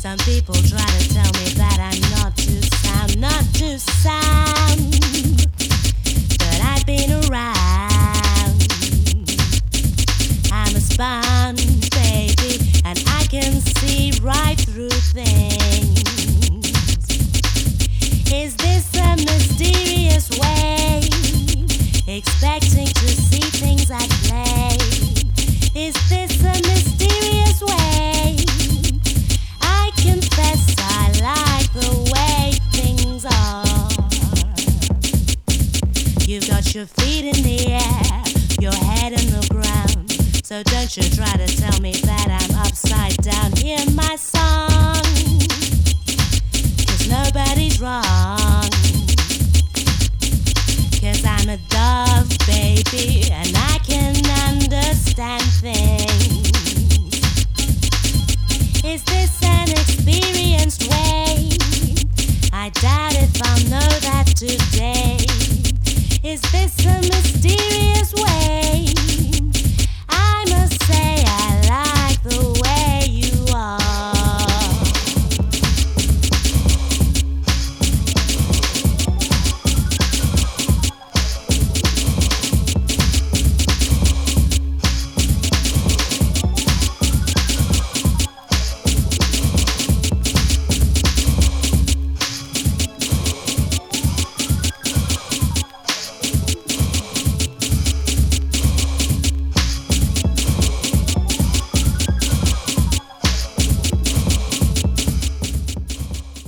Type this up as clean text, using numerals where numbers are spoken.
Some people try to tell me that I'm not too sound. But I've been around. I'm a sponge, baby, and I can see right through things. Is this a mysterious way? Expecting to see things at play. Is this a mysterious way? I confess I like the way things are. You've got your feet in the air, your head in the ground. So don't you try to tell me that I'm upside down. Hear my song, 'cause nobody's wrong. 'Cause I'm a dove, baby, and I can understand things. Is this an experienced way? I doubt if I'll know that today.